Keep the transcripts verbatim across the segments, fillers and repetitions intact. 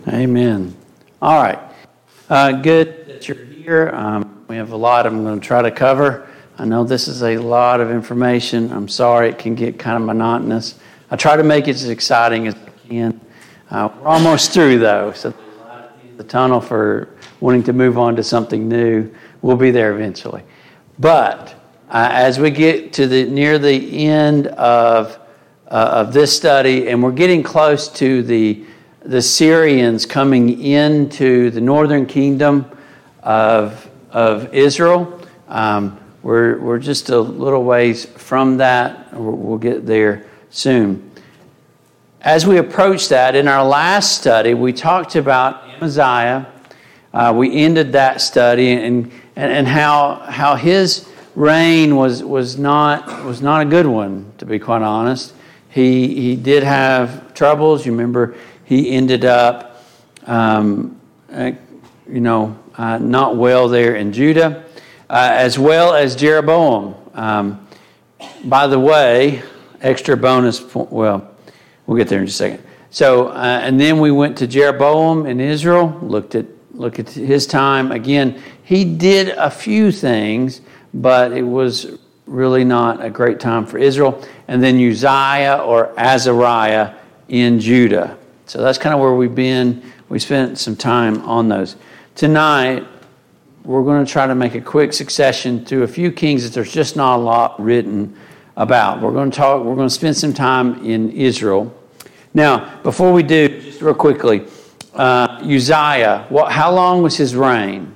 Amen. All right. Uh, good that you're here. Um, we have a lot I'm going to try to cover. I know this is a lot of information. I'm sorry it can get kind of monotonous. I try to make it as exciting as I can. Uh, we're almost through, though, so there's a lot of the tunnel for wanting to move on to something new. We'll be there eventually. But uh, as we get to the near the end of uh, of this study, and we're getting close to the the Syrians coming into the northern kingdom of of Israel. Um, we're we're just a little ways from that. We'll get there soon. As we approach that, in our last study, we talked about Amaziah. Uh, we ended that study and and, and how how his reign was was not was not a good one, to be quite honest. He he did have troubles. You remember. He ended up, um, uh, you know, uh, not well there in Judah, uh, as well as Jeroboam. Um, by the way, extra bonus, po- well, we'll get there in just a second. So, uh, and then we went to Jeroboam in Israel, looked at look at his time. Again, he did a few things, but it was really not a great time for Israel. And then Uzziah or Azariah in Judah. So that's kind of where we've been. We spent some time on those. Tonight, we're going to try to make a quick succession through a few kings that there's just not a lot written about. We're going to talk. We're going to spend some time in Israel. Now, before we do, just real quickly, uh, Uzziah. What? How long was his reign?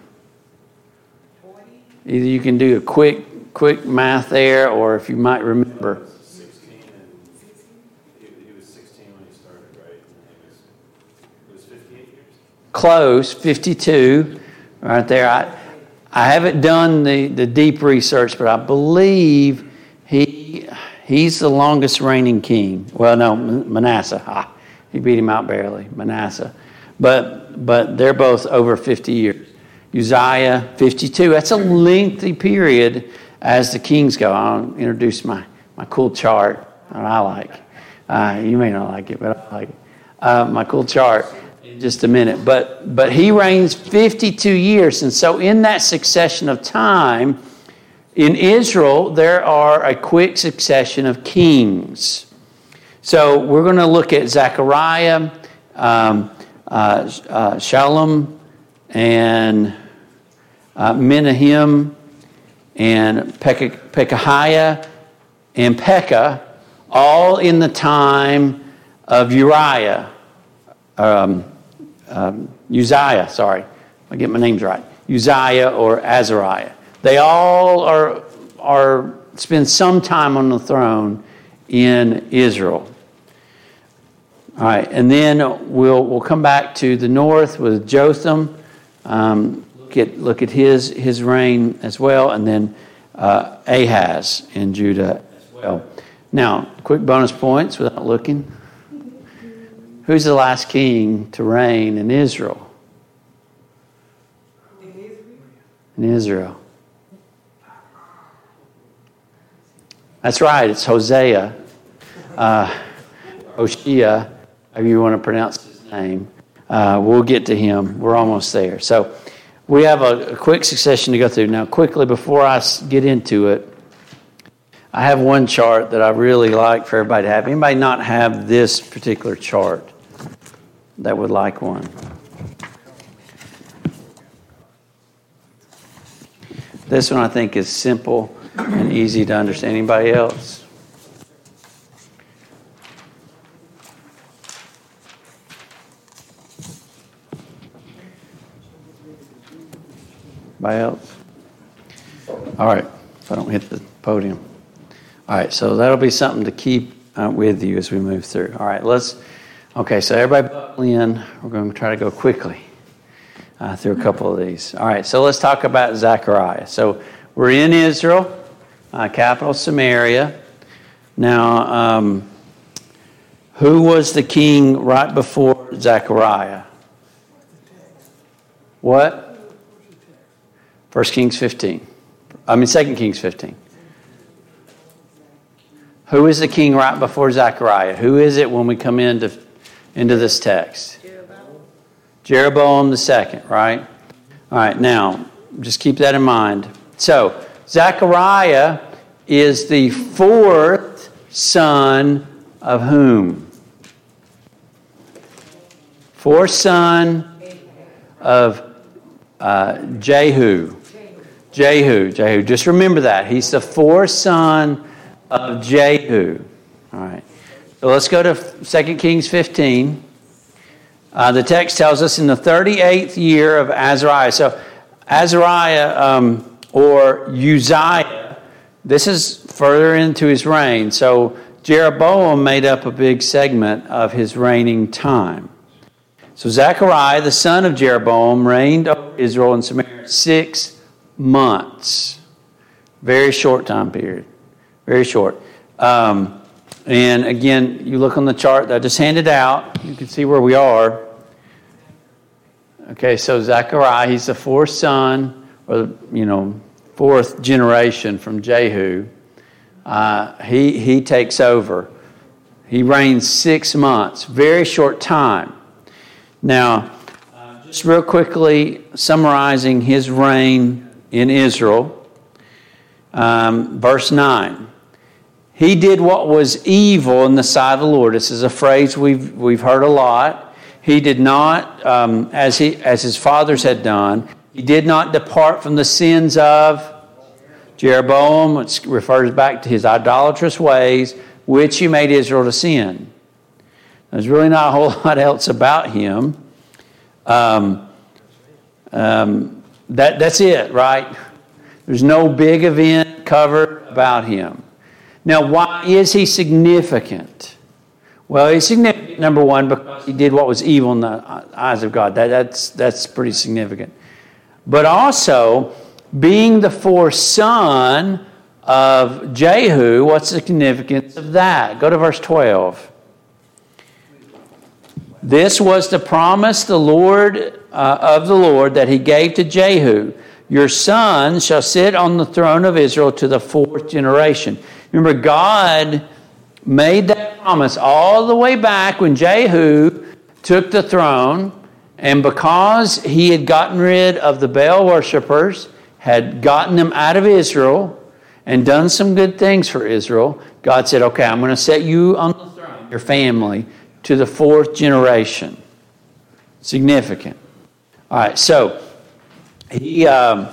Either you can do a quick, quick math there, or if you might remember. Close, fifty-two, right there. I I haven't done the, the deep research, but I believe he he's the longest reigning king. Well, no, Manasseh. Ah, he beat him out barely, Manasseh. But but they're both over fifty years. Uzziah, fifty-two. That's a lengthy period as the kings go. I'll introduce my, my cool chart that I like. Uh, you may not like it, but I like it. Uh, my cool chart. Just a minute, but but he reigns fifty-two years, and so in that succession of time in Israel, there are a quick succession of kings. So we're going to look at Zechariah, um, uh, uh, Shalom, and uh, Menahem, and Pekah, Pekahiah, and Pekah, all in the time of Uriah. Um, Um, Uzziah, sorry, I get my names right. Uzziah or Azariah. They all are are spend some time on the throne in Israel. All right, and then we'll we'll come back to the north with Jotham. Um, look at look at his his reign as well, and then uh, Ahaz in Judah as well. Now, quick bonus points without looking. Who's the last king to reign in Israel? In Israel. That's right, it's Hosea. Uh, Hoshea, however you want to pronounce his name. Uh, we'll get to him. We're almost there. So we have a, a quick succession to go through. Now, quickly, before I get into it, I have one chart that I really like for everybody to have. Anybody not have this particular chart that would like one? This one I think is simple and easy to understand. Anybody else? Anybody else? All right, if I don't hit the podium. All right, so that'll be something to keep uh, with you as we move through. All right, let's... Okay, so everybody buckle in. We're going to try to go quickly uh, through a couple of these. All right, so let's talk about Zechariah. So we're in Israel, uh, capital Samaria. Now, um, who was the king right before Zechariah? What? First Kings fifteen. I mean, Second Kings fifteen. Who is the king right before Zechariah? Who is it when we come into into this text? Jeroboam the second, right? All right, now, just keep that in mind. So, Zechariah is the fourth son of whom? Fourth son of uh, Jehu. Jehu, Jehu. Just remember that. He's the fourth son of Jehu. All right. So let's go to Second Kings fifteen. Uh, the text tells us in the thirty-eighth year of Azariah. So Azariah um, or Uzziah, this is further into his reign. So Jeroboam made up a big segment of his reigning time. So Zechariah, the son of Jeroboam, reigned over Israel and Samaria six months. Very short time period. Very short. Um, and again, you look on the chart that I just handed out. You can see where we are. Okay, so Zechariah, he's the fourth son, or, you know, fourth generation from Jehu. Uh, he, he takes over. He reigns six months. Very short time. Now, uh, just real quickly summarizing his reign in Israel, um, verse nine. He did what was evil in the sight of the Lord. This is a phrase we've we've heard a lot. He did not, um, as he as his fathers had done, he did not depart from the sins of Jeroboam, which refers back to his idolatrous ways, which he made Israel to sin. There's really not a whole lot else about him. Um, um, that that's it, right? There's no big event covered about him. Now, why is he significant? Well, he's significant, number one, because he did what was evil in the eyes of God. That, that's, that's pretty significant. But also, being the fourth son of Jehu, what's the significance of that? Go to verse twelve. This was the promise the Lord uh, of the Lord that he gave to Jehu. Your son shall sit on the throne of Israel to the fourth generation. Remember, God made that promise all the way back when Jehu took the throne, and because he had gotten rid of the Baal worshipers, had gotten them out of Israel, and done some good things for Israel, God said, okay, I'm going to set you on the throne, your family, to the fourth generation. Significant. All right, so he um,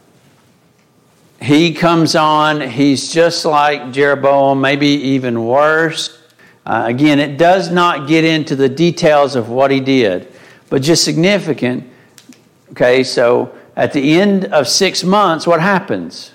he comes on. He's just like Jeroboam, maybe even worse. Uh, again, it does not get into the details of what he did, but just significant. Okay, so at the end of six months, what happens?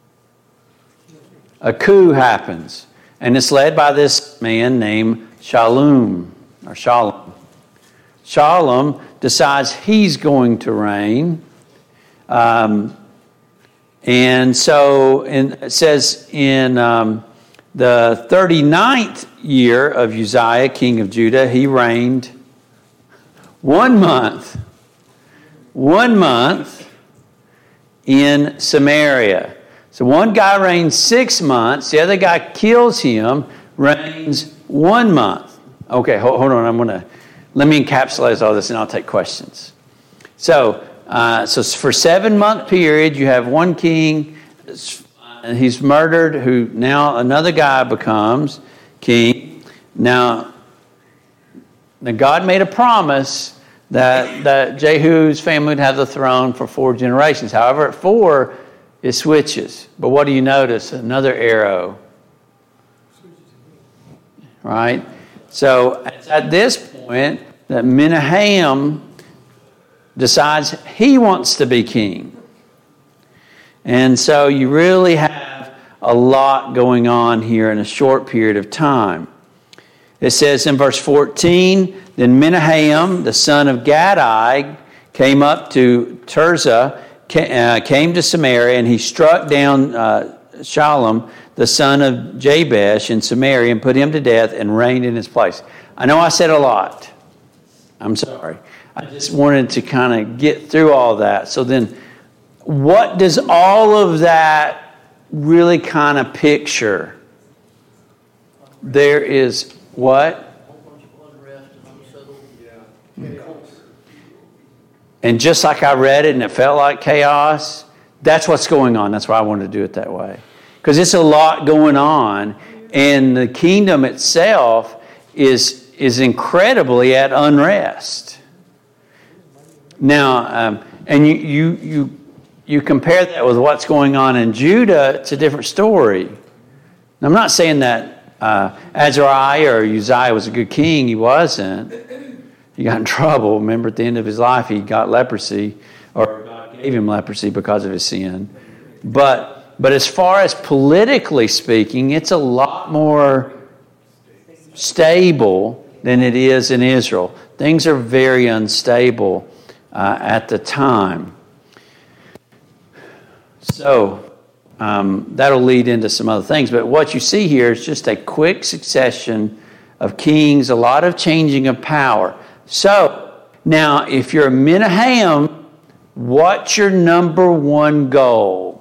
A coup happens, and it's led by this man named Shallum, or Shalom. Shalom decides he's going to reign. Um, and so in, it says in um, the thirty-ninth year of Uzziah, king of Judah, he reigned one month. One month in Samaria. So one guy reigns six months. The other guy kills him, reigns one month. Okay, hold, hold on. I'm going to, let me encapsulate all this and I'll take questions. So, uh, so for seven month period, you have one king, and he's murdered, who now another guy becomes king. Now, now God made a promise that, that Jehu's family would have the throne for four generations. However, at four, it switches. But what do you notice? Another arrow. Right? So it's at this point that Menahem decides he wants to be king. And so you really have a lot going on here in a short period of time. It says in verse fourteen, then Menahem, the son of Gadai, came up to Tirzah, came to Samaria, and he struck down uh, Shallum, the son of Jabesh, in Samaria, and put him to death and reigned in his place. I know I said a lot. I'm sorry. I just wanted to kind of get through all that. So then, what does all of that really kind of picture? There is what? And just like I read it and it felt like chaos, that's what's going on. That's why I wanted to do it that way. Because it's a lot going on. And the kingdom itself is, is incredibly at unrest. Now, um, and you, you, you, you compare that with what's going on in Judah, it's a different story. Now, I'm not saying that uh, Azariah or Uzziah was a good king. He wasn't. He got in trouble. Remember, at the end of his life, he got leprosy, or God gave him leprosy because of his sin. But, but as far as politically speaking, it's a lot more stable than it is in Israel. Things are very unstable uh, at the time. So um, that'll lead into some other things. But what you see here is just a quick succession of kings, a lot of changing of power. So now, if you're a Menahem, what's your number one goal?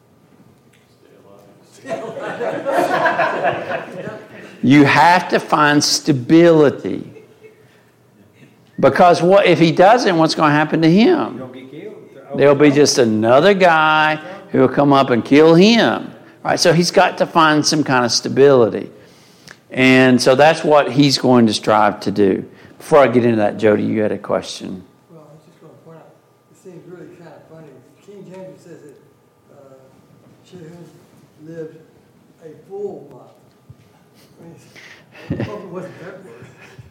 You have to find stability. Because what if he doesn't, what's going to happen to him? There'll be just another guy who will come up and kill him. All right, so he's got to find some kind of stability. And so that's what he's going to strive to do. Before I get into that, Jody, you had a question. Well, I was just going to point out, it seems really kind of funny. King James says that uh, Shehun lived a full month. I mean, it probably wasn't that word.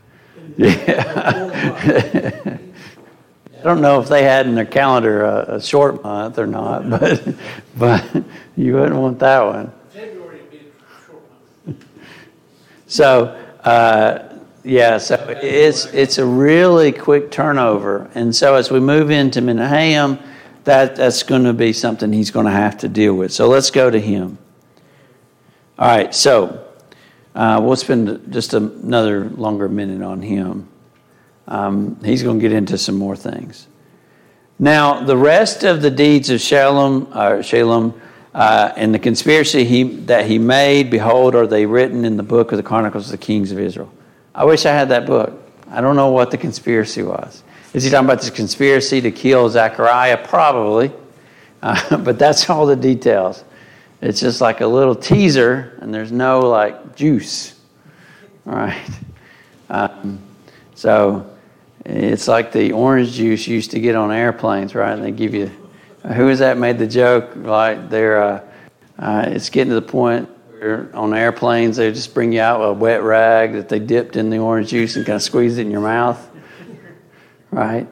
Yeah. I don't know if they had in their calendar a, a short month or not, but but you wouldn't want that one. February would be a short month. So, uh, yeah, so it's it's a really quick turnover. And so as we move into Menahem, that, that's going to be something he's going to have to deal with. So let's go to him. All right, so uh, we'll spend just another longer minute on him. Um, he's going to get into some more things. Now, the rest of the deeds of Shalom, uh, Shalom uh, and the conspiracy he, that he made, behold, are they written in the book of the Chronicles of the Kings of Israel. I wish I had that book. I don't know what the conspiracy was. Is he talking about this conspiracy to kill Zechariah? Probably. Uh, but that's all the details. It's just like a little teaser, and there's no, like, juice. All right. Um, so it's like the orange juice you used to get on airplanes, right? And they give you, who is that made the joke? Like, they're, uh, uh, it's getting to the point where on airplanes they just bring you out a wet rag that they dipped in the orange juice and kind of squeeze it in your mouth, right?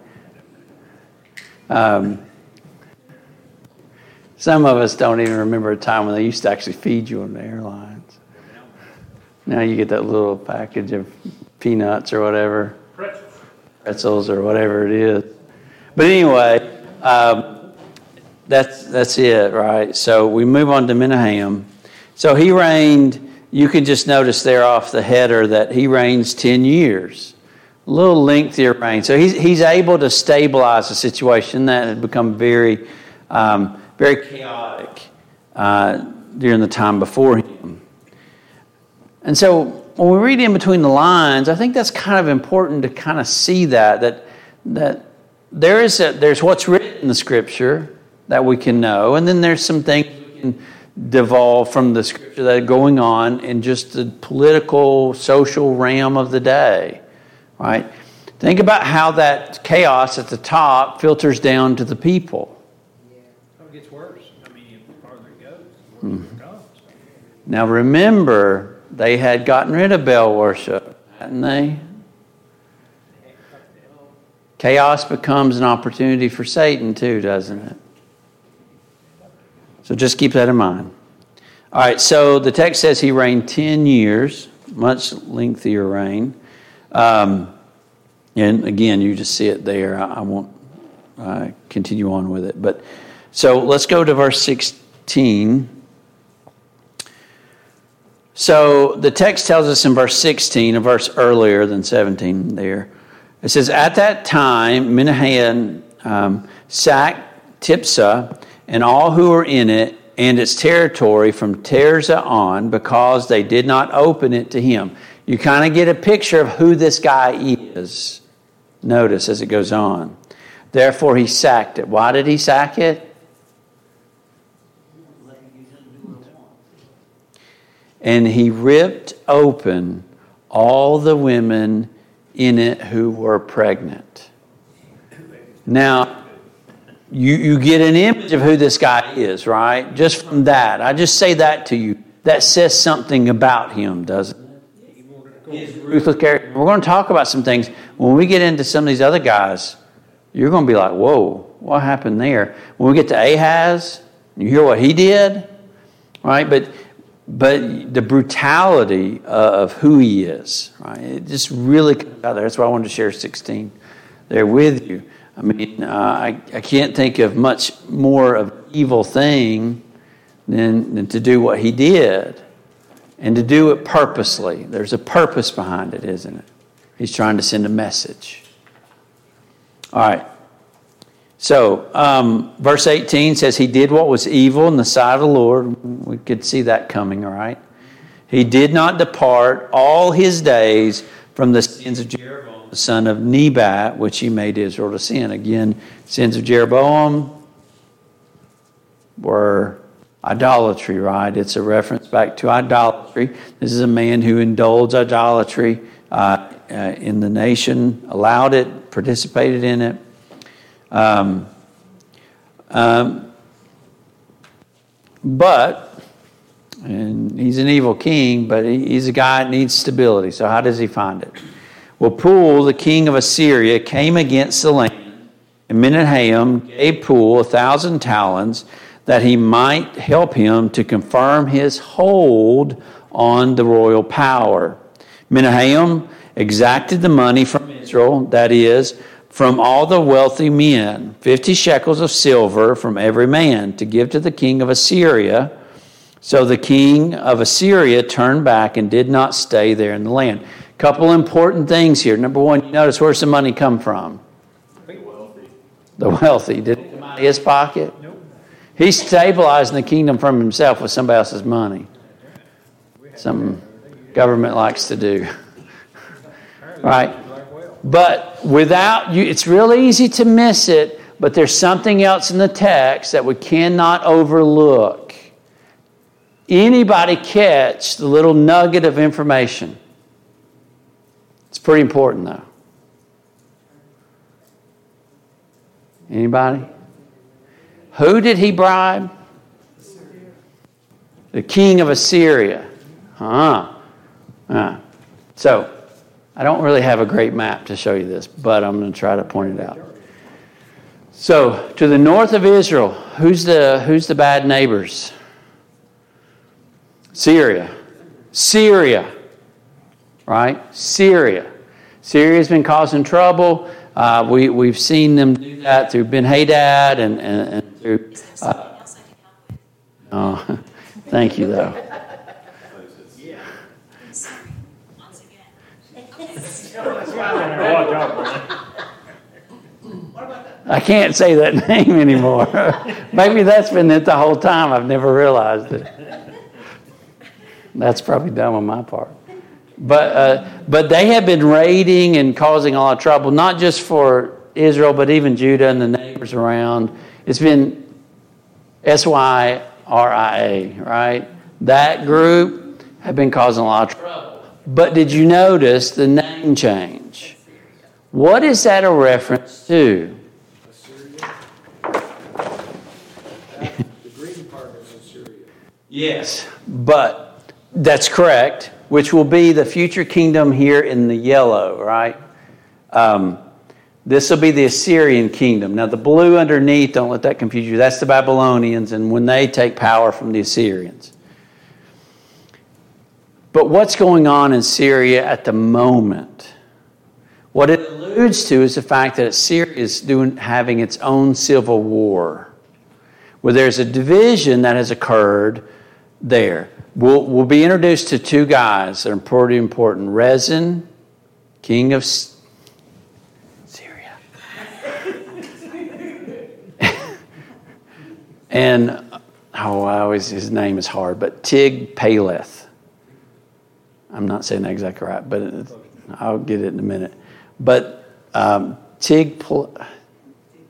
Um, some of us don't even remember a time when they used to actually feed you on the airlines. Now you get that little package of peanuts or whatever. Pretzels. Pretzels or whatever it is. But anyway, um, that's that's it, right? So we move on to Menahem. So he reigned, you can just notice there off the header that he reigns ten years. A little lengthier reign. So he's, he's able to stabilize the situation that had become very, um, very chaotic uh, during the time before him. And so when we read in between the lines, I think that's kind of important to kind of see that, that, that there is a, there's what's written in the Scripture that we can know, and then there's some things we can devolve from the Scripture that are going on in just the political, social realm of the day, right? Think about how that chaos at the top filters down to the people. Yeah. Oh, it gets worse. I mean, the farther it goes, the worse it comes. Now remember, they had gotten rid of Baal worship, hadn't they? Chaos becomes an opportunity for Satan too, doesn't it? So just keep that in mind. All right, so the text says he reigned ten years, much lengthier reign. Um, and again, you just see it there. I, I won't uh, continue on with it. But so let's go to verse sixteen. So the text tells us in verse sixteen, a verse earlier than seventeen there. It says, at that time, Menahem um, sacked Tiphsah and all who were in it and its territory from Tirzah on, because they did not open it to him. You kind of get a picture of who this guy is. Notice as it goes on. Therefore he sacked it. Why did he sack it? And he ripped open all the women in it who were pregnant. Now, you, you get an image of who this guy is, right? Just from that. I just say that to you. That says something about him, doesn't it? His ruthless character. We're going to talk about some things. When we get into some of these other guys, you're going to be like, whoa, what happened there? When we get to Ahaz, you hear what he did, right? But but the brutality of who he is, right? It just really comes out there. That's why I wanted to share sixteen there with you. I mean, uh, I, I can't think of much more of an evil thing than, than to do what he did. And to do it purposely. There's a purpose behind it, isn't it? He's trying to send a message. All right. So, um, verse eighteen says, he did what was evil in the sight of the Lord. We could see that coming, all right? He did not depart all his days from the sins of Jeroboam, the son of Nebat, which he made Israel to sin. Again, sins of Jeroboam were idolatry, right? It's a reference back to idolatry. This is a man who indulged idolatry uh, uh, in the nation, allowed it, participated in it. Um, um, but, and he's an evil king, but he, he's a guy that needs stability. So how does he find it? Well, Pul, the king of Assyria, came against the land, and Menahem gave Pul a thousand talents that he might help him to confirm his hold on the royal power. Menahem exacted the money from Israel, that is, from all the wealthy men, fifty shekels of silver from every man, to give to the king of Assyria. So the king of Assyria turned back and did not stay there in the land. Couple important things here. Number one, you notice where's the money come from? The wealthy. The wealthy. Did it come out of his pocket? Nope. He's stabilizing the kingdom from himself with somebody else's money. Some government likes to do. Right? But without you, it's really easy to miss it, but there's something else in the text that we cannot overlook. Anybody catch the little nugget of information? It's pretty important, though. Anybody? Who did he bribe? The king of Assyria. Huh. Uh. So, I don't really have a great map to show you this, but I'm going to try to point it out. So, to the north of Israel, who's the who's the bad neighbors? Syria. Syria. Right? Syria. Syria's been causing trouble. Uh, we, we've seen them do that through Ben-Hadad and, and, and through... Uh, oh, thank you, though. I can't say that name anymore. Maybe that's been it the whole time. I've never realized it. That's probably dumb on my part. But uh, but they have been raiding and causing a lot of trouble, not just for Israel, but even Judah and the neighbors around. It's been S Y R I A, right? That group have been causing a lot of trouble. But did you notice the name change? What is that a reference to? The green part is Assyria. Yes, but that's correct, which will be the future kingdom here in the yellow, right? Um, this will be the Assyrian kingdom. Now, the blue underneath, don't let that confuse you. That's the Babylonians, and when they take power from the Assyrians. But what's going on in Syria at the moment? What it alludes to is the fact that Syria is doing, having its own civil war, where there's a division that has occurred there. We'll, we'll be introduced to two guys that are pretty important. Rezin, king of Syria. and, oh, I always, his name is hard, but Tig-Paleth. I'm not saying that exactly right, but I'll get it in a minute. But um, Tig,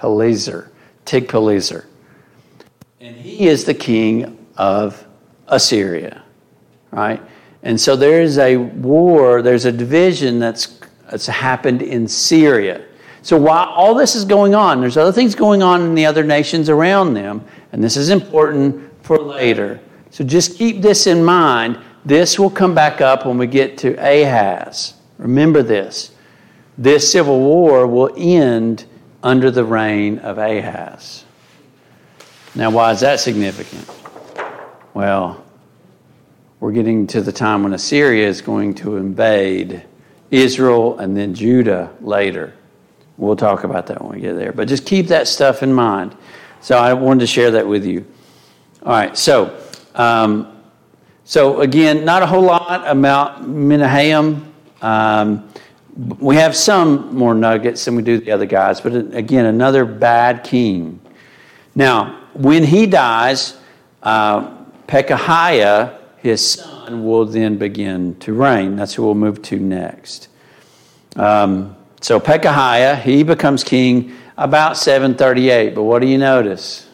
Tiglath-Pileser. Tiglath-Pileser. And he is the king of Assyria, right? And so there is a war, there's a division that's, that's happened in Syria. So while all this is going on, there's other things going on in the other nations around them, and this is important for later. So just keep this in mind. This will come back up when we get to Ahaz. Remember this. This civil war will end under the reign of Ahaz. Now, why is that significant? Well, we're getting to the time when Assyria is going to invade Israel and then Judah later. We'll talk about that when we get there. But just keep that stuff in mind. So I wanted to share that with you. All right, so um, so again, not a whole lot about Menahem. Um, we have some more nuggets than we do the other guys, but again, another bad king. Now, when he dies, uh, Pekahiah, his son, will then begin to reign. That's who we'll move to next. Um, so Pekahiah, he becomes king about seven thirty-eight. But what do you notice?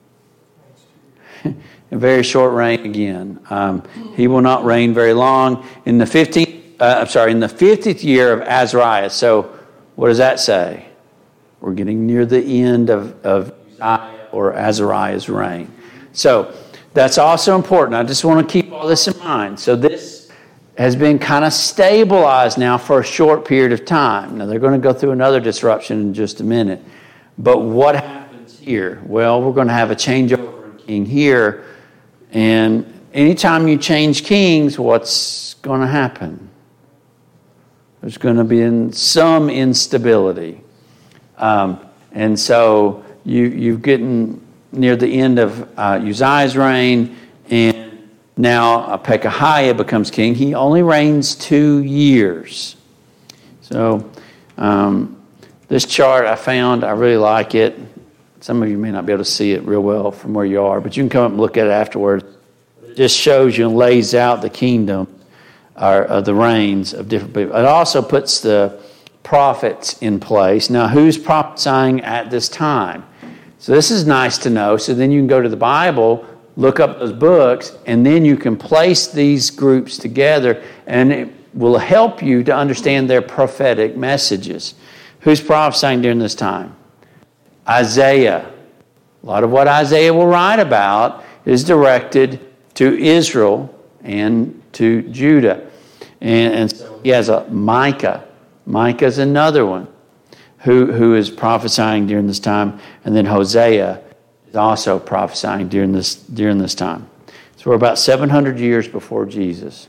A very short reign again. Um, he will not reign very long. In the fifteenth, uh, I'm sorry, in the fiftieth year of Azariah. So what does that say? We're getting near the end of, of Uzziah or Azariah's reign. So that's also important. I just want to keep all this in mind. So this has been kind of stabilized now for a short period of time. Now they're going to go through another disruption in just a minute. But what happens here? Well, we're going to have a changeover in king here. And anytime you change kings, what's going to happen? There's going to be some instability. Um, and so you, you've gotten near the end of uh, Uzziah's reign, and now uh, Pekahiah becomes king. He only reigns two years. So um, this chart I found, I really like it. Some of you may not be able to see it real well from where you are, but you can come up and look at it afterwards. It just shows you and lays out the kingdom or, or the reigns of different people. It also puts the prophets in place. Now, who's prophesying at this time? So this is nice to know. So then you can go to the Bible, look up those books, and then you can place these groups together, and it will help you to understand their prophetic messages. Who's prophesying during this time? Isaiah. A lot of what Isaiah will write about is directed to Israel and to Judah. And, and so he has a Micah. Micah's another one who, who is prophesying during this time. And then Hosea is also prophesying during this, during this time. So we're about seven hundred years before Jesus.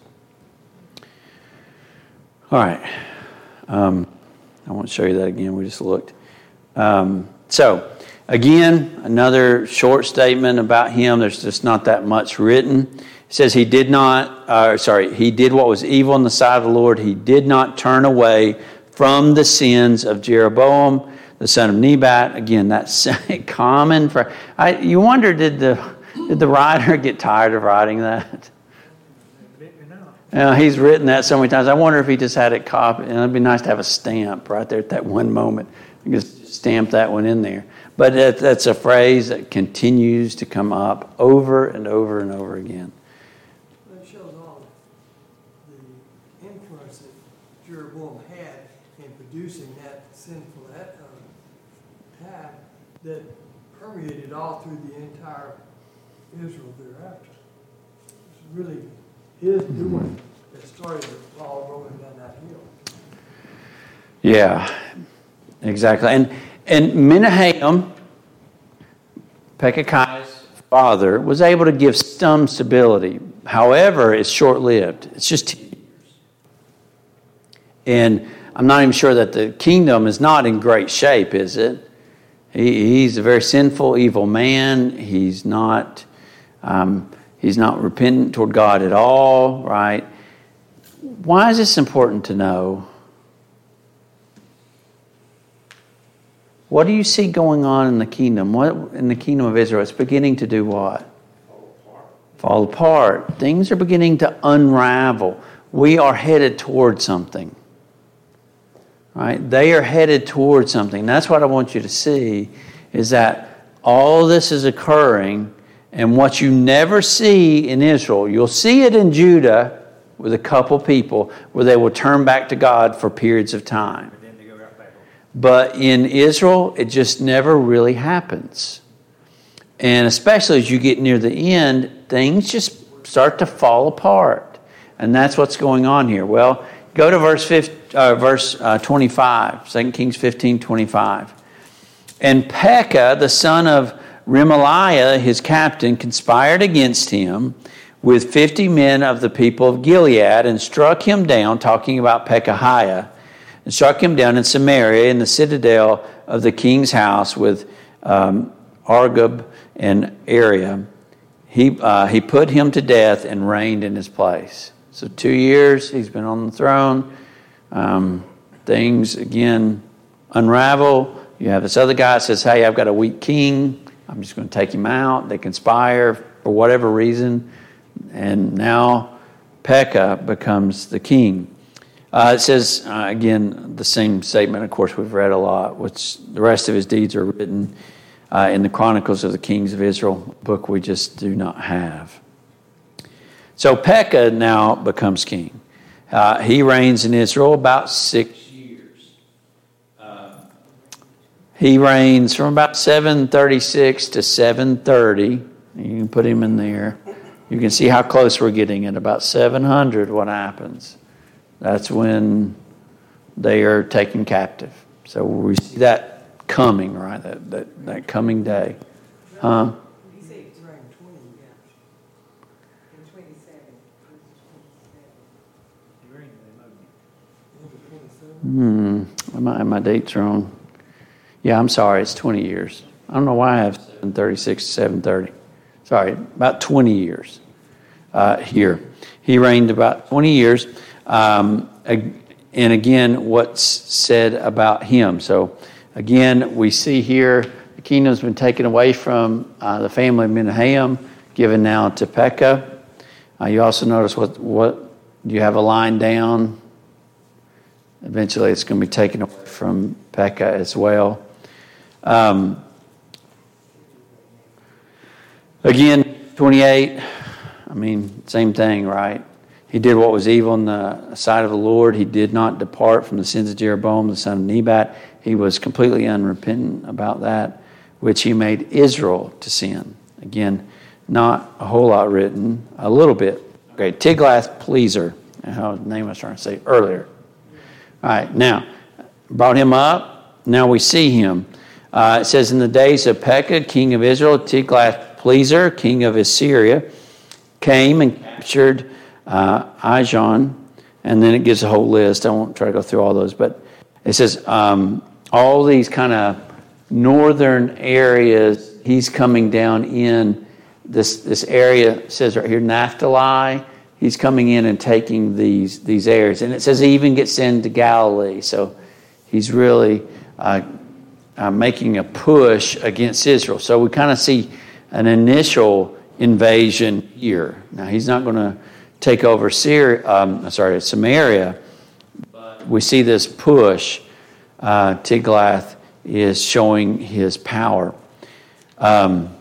All right. Um, I won't show you that again. We just looked. Um, so, again, another short statement about him. There's just not that much written. It says he did not, uh, sorry, he did what was evil in the sight of the Lord. He did not turn away from the sins of Jeroboam, the son of Nebat. Again, that's common for. I, you wonder, did the did the writer get tired of writing that? You know, he's written that so many times. I wonder if he just had it copied. And it'd be nice to have a stamp right there at that one moment. You just stamp that one in there. But that, that's a phrase that continues to come up over and over and over again. That shows all the influence that Jeroboam had in producing that sinful uh, path that permeated all through the entire Israel thereafter. It's really his doing that started the ball rolling down that hill. Yeah, exactly. And and Menahem, Pekahiah's father, was able to give some stability. However, it's short-lived. It's just ten years. And I'm not even sure that the kingdom is not in great shape, is it? He, he's a very sinful, evil man. He's not... Um, He's not repentant toward God at all, right? Why is this important to know? What do you see going on in the kingdom? What in the kingdom of Israel? It's beginning to do what? Fall apart. Fall apart. Things are beginning to unravel. We are headed toward something. Right? They are headed towards something. That's what I want you to see, is that all this is occurring, and what you never see in Israel, you'll see it in Judah with a couple people where they will turn back to God for periods of time. But in Israel, it just never really happens. And especially as you get near the end, things just start to fall apart. And that's what's going on here. Well, go to verse fifteen, uh, verse uh, twenty-five, Second Kings fifteen, twenty-five. And Pekah, the son of Remaliah, his captain, conspired against him with fifty men of the people of Gilead and struck him down, talking about Pekahiah, and struck him down in Samaria in the citadel of the king's house with um, Argob and Ariah. He, uh, he put him to death and reigned in his place. So two years he's been on the throne. Um, things, again, unravel. You have this other guy that says, hey, I've got a weak king. I'm just going to take him out. They conspire for whatever reason. And now Pekah becomes the king. Uh, it says, uh, again, the same statement, of course, we've read a lot, which the rest of his deeds are written uh, in the Chronicles of the Kings of Israel, a book we just do not have. So Pekah now becomes king. Uh, he reigns in Israel about six years. Uh, he reigns from about seven thirty-six to seven thirty. You can put him in there. You can see how close we're getting. At about seven hundred, what happens? That's when they are taken captive. So we see that coming, right? That that, that coming day. Huh? You say it's around twenty, yeah. And twenty-seven. Hmm. Am I, my date's wrong? Yeah, I'm sorry. It's twenty years. I don't know why I have seven thirty-six to seven thirty. Sorry, about twenty years uh, here. He reigned about twenty years. Um, and again, what's said about him. So again, we see here the kingdom's been taken away from uh, the family of Menahem, given now to Pekah. Uh, you also notice what, what you have a line down. Eventually it's going to be taken away from Pekah as well. Um, again, twenty-eight, I mean, same thing, right? He did what was evil in the sight of the Lord. He did not depart from the sins of Jeroboam, the son of Nebat. He was completely unrepentant about that, which he made Israel to sin. Again, not a whole lot written, a little bit. Okay, Tiglath-Pileser, how his name I was trying to say earlier. All right, now, brought him up. Now we see him. Uh, it says, in the days of Pekah, king of Israel, Tiglath-Pileser, king of Assyria, came and captured uh, Ijon. And then it gives a whole list. I won't try to go through all those. But it says um, all these kind of northern areas, he's coming down in this this area. It says right here, Naphtali. He's coming in and taking these, these areas. And it says he even gets into Galilee. So he's really uh, uh, making a push against Israel. So we kind of see an initial invasion here. Now, he's not going to take over Syria, um, sorry, Samaria. But we see this push. Uh, Tiglath is showing his power. Um,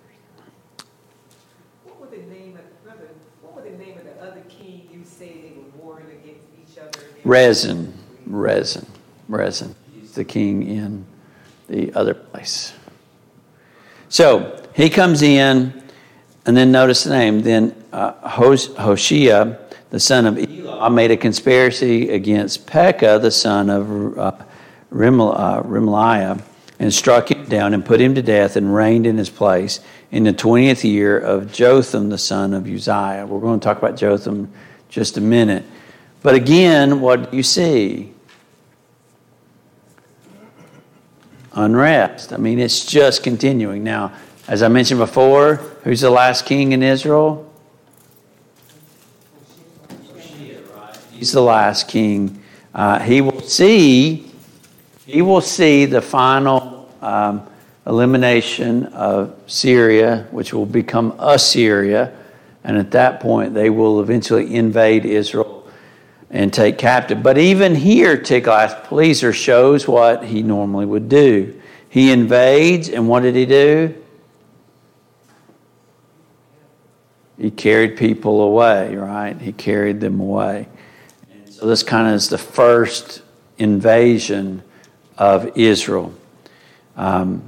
what was the name of brother? What was the name of the other king you say they were warring against each other? Rezin, Rezin, Rezin. He's the king in the other place. So he comes in, and then notice the name. Then uh, Hoshea, the son of Elah, made a conspiracy against Pekah, the son of uh, Remaliah, and struck him down and put him to death and reigned in his place in the twentieth year of Jotham, the son of Uzziah. We're going to talk about Jotham just a minute. But again, what do you see? Unrest. I mean, it's just continuing. Now, as I mentioned before, who's the last king in Israel? Hoshea, right? He's the last king. Uh, he will see, he will see the final um, elimination of Syria, which will become Assyria, and at that point, they will eventually invade Israel. and take captive. But even here, Tiglath-Pileser shows what he normally would do. He invades, and what did he do? He carried people away, right? He carried them away. And so this kind of is the first invasion of Israel. Um,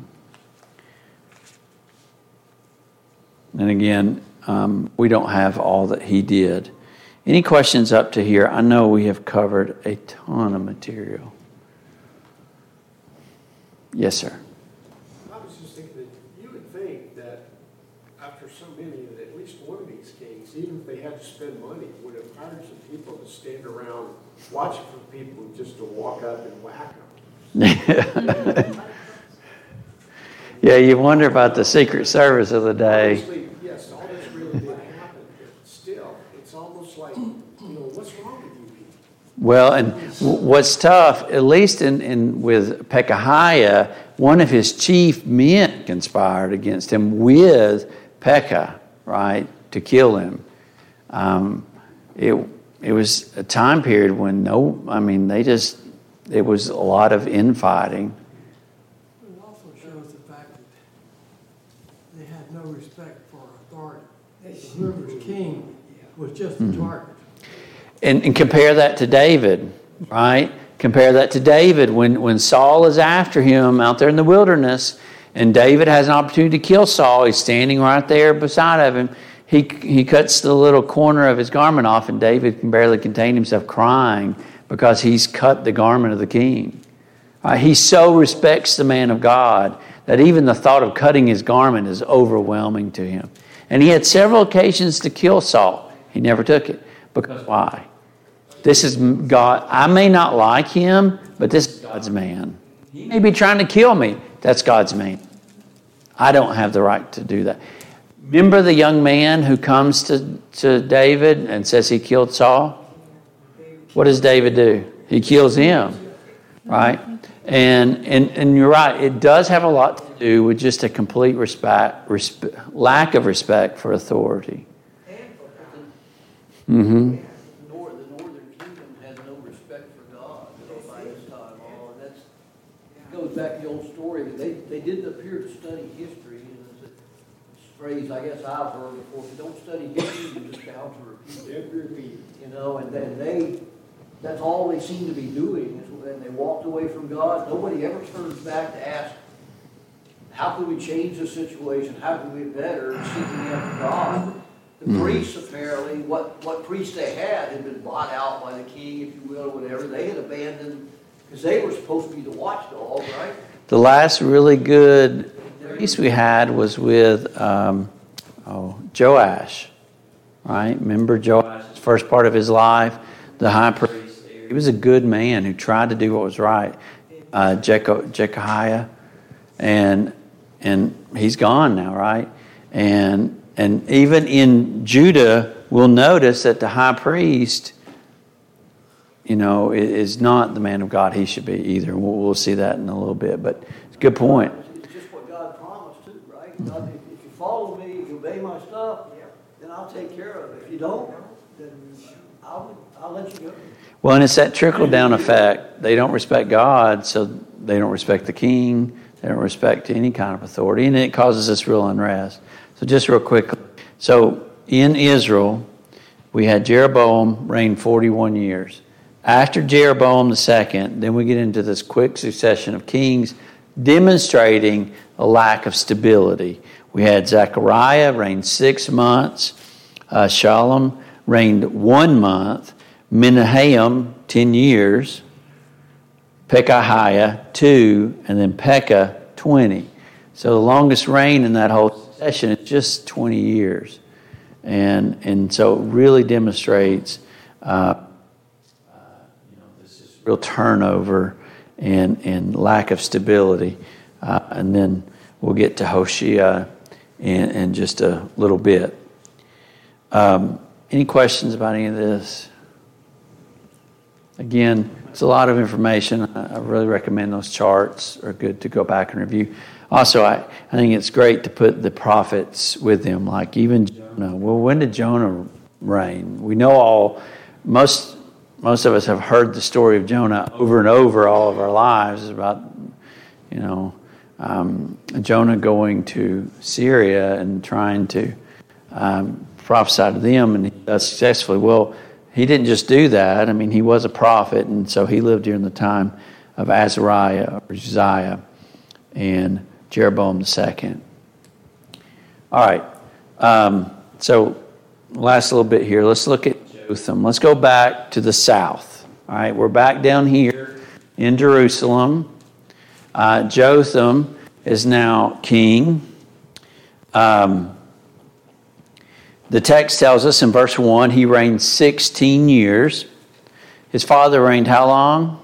and again, um, we don't have all that he did. Any questions up to here? I know we have covered a ton of material. Yes, sir. I was just thinking that you would think that after so many, that at least one of these kings, even if they had to spend money, would have hired some people to stand around watching for people just to walk up and whack them. Yeah, you wonder about the Secret Service of the day. Honestly, yes, all this really did happen, but still, it's almost like, you know, what's wrong with you people? Well, and what's tough, at least in, in with Pekahiah, one of his chief men conspired against him with Pekah, right, to kill him. Um, it it was a time period when no, I mean, they just, it was a lot of infighting. It also shows the fact that they had no respect for authority. Whoever's king was just a target. And, and compare that to David, right? Compare that to David when, when Saul is after him out there in the wilderness, and David has an opportunity to kill Saul. He's standing right there beside of him. He he cuts the little corner of his garment off, and David can barely contain himself crying because he's cut the garment of the king. Uh, he so respects the man of God that even the thought of cutting his garment is overwhelming to him. And he had several occasions to kill Saul. He never took it. Because why? This is God. I may not like him, but this is God's man. He may be trying to kill me. That's God's man. I don't have the right to do that. Remember the young man who comes to, to David and says he killed Saul? What does David do? He kills him, right? And and and you're right. It does have a lot to do with just a complete respect, respe- lack of respect for authority. Mm-hmm. The nor- the northern kingdom has no respect for God by this time on. That's it goes back to the old story that they, they didn't appear to study history. And it's a phrase I guess I've heard before. If you don't study history, you're just bound to repeat it. Repeat, you know, and then they that's all they seem to be doing. And they walked away from God. Nobody ever turns back to ask, how can we change the situation? How can we be better? Seeking after God. The priests, apparently, what, what priests they had had been bought out by the king, if you will, or whatever. They had abandoned, because they were supposed to be the watchdog, right? The last really good priest we had was with um, oh, Joash, right? Remember Joash's first part of his life? The high priest. He was a good man who tried to do what was right. Uh, Jeco, Jecohiah. And, and he's gone now, right? And... And even in Judah, we'll notice that the high priest, you know, is not the man of God he should be either. We'll, we'll see that in a little bit. But it's a good point. It's just what God promised too, right? God, if, if you follow me, if you obey my stuff, then I'll take care of it. If you don't, then I'll, I'll let you go. Well, and it's that trickle-down effect. They don't respect God, so they don't respect the king. They don't respect any kind of authority. And it causes us real unrest. So just real quickly. So in Israel, we had Jeroboam reign forty-one years. After Jeroboam the second, then we get into this quick succession of kings demonstrating a lack of stability. We had Zechariah reign six months. Uh, Shalom reigned one month. Menahem, ten years. Pekahiah, two. And then Pekah, twenty. So the longest reign in that whole session is just twenty years. And and so it really demonstrates uh, uh, you know, this is real turnover and, and lack of stability. Uh, and then we'll get to Hoshea in, in just a little bit. Um, any questions about any of this? Again, it's a lot of information. I, I really recommend those charts are good to go back and review. Also, I, I think it's great to put the prophets with them, like even Jonah. Well, when did Jonah reign? We know all, most, most of us have heard the story of Jonah over and over all of our lives. It's about, you know, um, Jonah going to Syria and trying to um, prophesy to them, and he does successfully. Well, he didn't just do that. I mean, he was a prophet, and so he lived during the time of Azariah or Uzziah and Jeroboam the second. All right. Um, so last little bit here. Let's look at Jotham. Let's go back to the south. All right. We're back down here in Jerusalem. Uh, Jotham is now king. Um, the text tells us in verse one, he reigned sixteen years. His father reigned how long?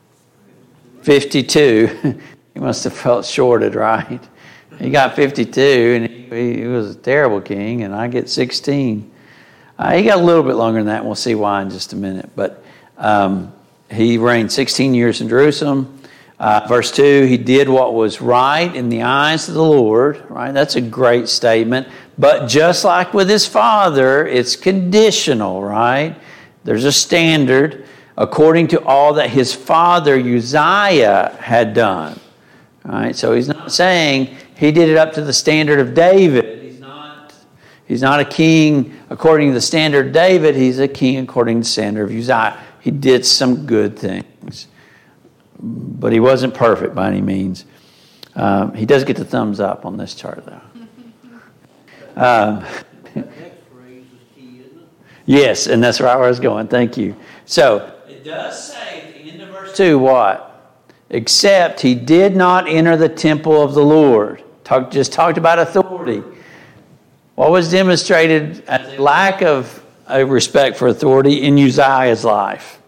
fifty-two. He must have felt shorted, right? He got fifty-two, and he, he was a terrible king, and I get sixteen. Uh, he got a little bit longer than that, and we'll see why in just a minute. But um, he reigned sixteen years in Jerusalem. Uh, verse two, he did what was right in the eyes of the Lord, right? That's a great statement. But just like with his father, it's conditional, right? There's a standard according to all that his father Uzziah had done. All right, so he's not saying he did it up to the standard of David. He's not, he's not a king according to the standard of David. He's a king according to the standard of Uzziah. He did some good things, but he wasn't perfect by any means. Um, he does get the thumbs up on this chart, though. Um, Next phrase is key, isn't it? yes, and that's right where I was going. Thank you. So it does say at the end of verse two what? Except he did not enter the temple of the Lord. Talk, just talked about authority. What was demonstrated as a lack of a respect for authority in Uzziah's life?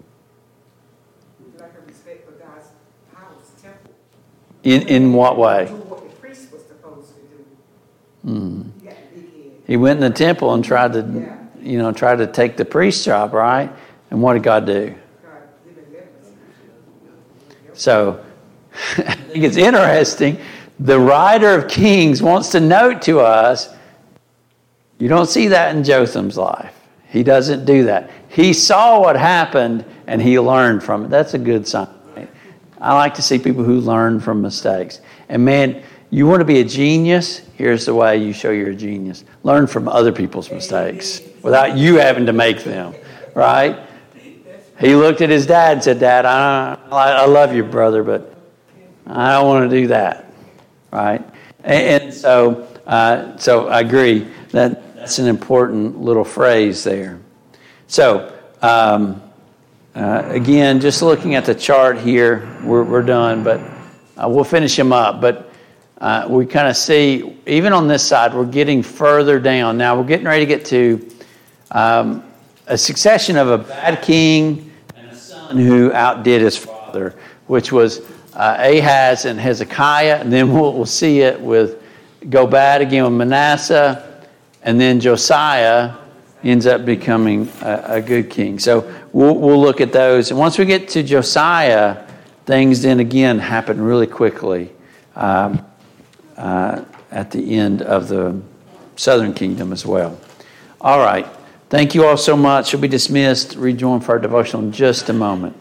Lack of respect for God's house, temple. In in what way? Do what the priest was supposed to do. Hmm. He got the big head. He went in the temple and tried to, Yeah. you know, tried to take the priest's job, right? And what did God do? God given leprosy. So I think it's interesting. The writer of Kings wants to note to us, you don't see that in Jotham's life. He doesn't do that. He saw what happened and he learned from it. That's a good sign. Right? I like to see people who learn from mistakes. And man, you want to be a genius? Here's the way you show you're a genius. Learn from other people's mistakes without you having to make them, right? He looked at his dad and said, Dad, I, I love you, brother, but I don't want to do that, right? And, and so, uh, so I agree that that's an important little phrase there. So, um, uh, again, just looking at the chart here, we're, we're done, but uh, we'll finish him up. But uh, we kind of see, even on this side, we're getting further down. Now, we're getting ready to get to um, a succession of a bad king and a son who outdid his father, which was uh, Ahaz and Hezekiah. And then we'll, we'll see it with go bad again with Manasseh. And then Josiah ends up becoming a, a good king. So we'll, we'll look at those. And once we get to Josiah, things then again happen really quickly um, uh, at the end of the southern kingdom as well. All right. Thank you all so much. You'll be dismissed. Rejoin for our devotional in just a moment.